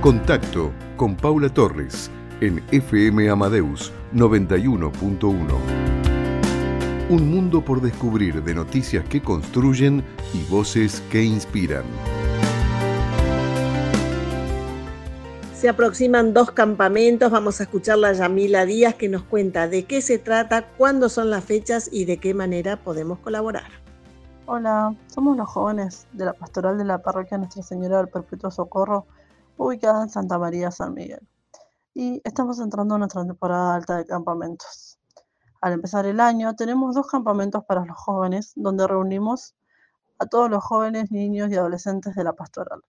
Contacto con Paula Torres en FM Amadeus 91.1. Un mundo por descubrir, de noticias que construyen y voces que inspiran. Se aproximan 2 campamentos. Vamos a escuchar a Yamila Díaz, que nos cuenta de qué se trata, cuándo son las fechas y de qué manera podemos colaborar. Hola, somos los jóvenes de la pastoral de la parroquia Nuestra Señora del Perpetuo Socorro, ubicada en Santa María, San Miguel. Y estamos entrando en nuestra temporada alta de campamentos. Al empezar el año, tenemos 2 campamentos para los jóvenes, donde reunimos a todos los jóvenes, niños y adolescentes de la pastoral.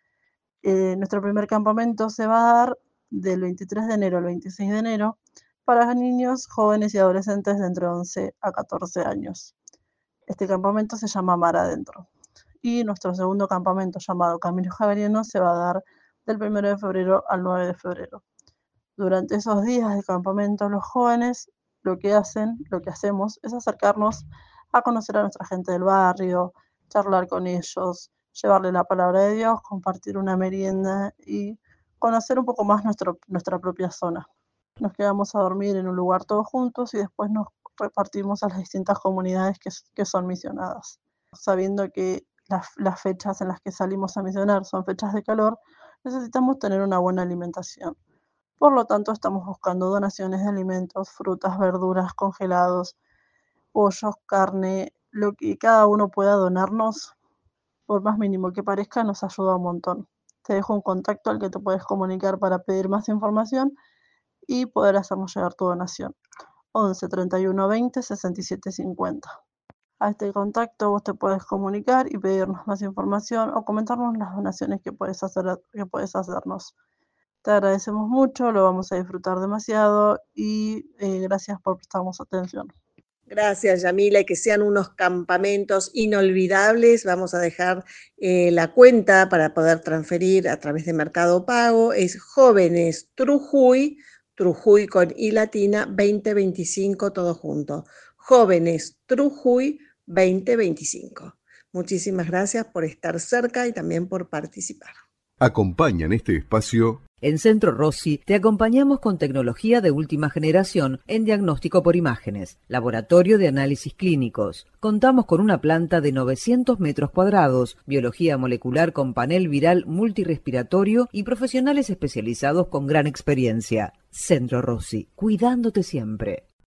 Nuestro primer campamento se va a dar del 23 de enero al 26 de enero para niños, jóvenes y adolescentes de entre 11 a 14 años. Este campamento se llama Mar Adentro. Y nuestro segundo campamento, llamado Camino Javeriano, se va a dar del 1 de febrero al 9 de febrero. Durante esos días de campamento, los jóvenes lo que hacemos es acercarnos a conocer a nuestra gente del barrio, charlar con ellos, llevarle la palabra de Dios, compartir una merienda y conocer un poco más nuestra propia zona. Nos quedamos a dormir en un lugar todos juntos y después nos repartimos a las distintas comunidades que son misionadas. Sabiendo que las fechas en las que salimos a misionar son fechas de calor, necesitamos tener una buena alimentación. Por lo tanto, estamos buscando donaciones de alimentos, frutas, verduras, congelados, pollos, carne, lo que cada uno pueda donarnos, por más mínimo que parezca, nos ayuda un montón. Te dejo un contacto al que te puedes comunicar para pedir más información y poder hacernos llegar tu donación. 11 31 20 67 50. A este contacto vos te puedes comunicar y pedirnos más información o comentarnos las donaciones que puedes hacernos. Te agradecemos mucho, lo vamos a disfrutar demasiado y gracias por prestarnos atención. Gracias, Yamila, y que sean unos campamentos inolvidables. Vamos a dejar la cuenta para poder transferir a través de Mercado Pago. Es Jóvenes Trujuy con I latina 2025, todo junto. Jóvenes Trujuy 2025. Muchísimas gracias por estar cerca y también por participar. Acompañan este espacio. En Centro Rossi te acompañamos con tecnología de última generación en diagnóstico por imágenes, laboratorio de análisis clínicos. Contamos con una planta de 900 metros cuadrados, biología molecular con panel viral multirrespiratorio y profesionales especializados con gran experiencia. Centro Rossi, cuidándote siempre.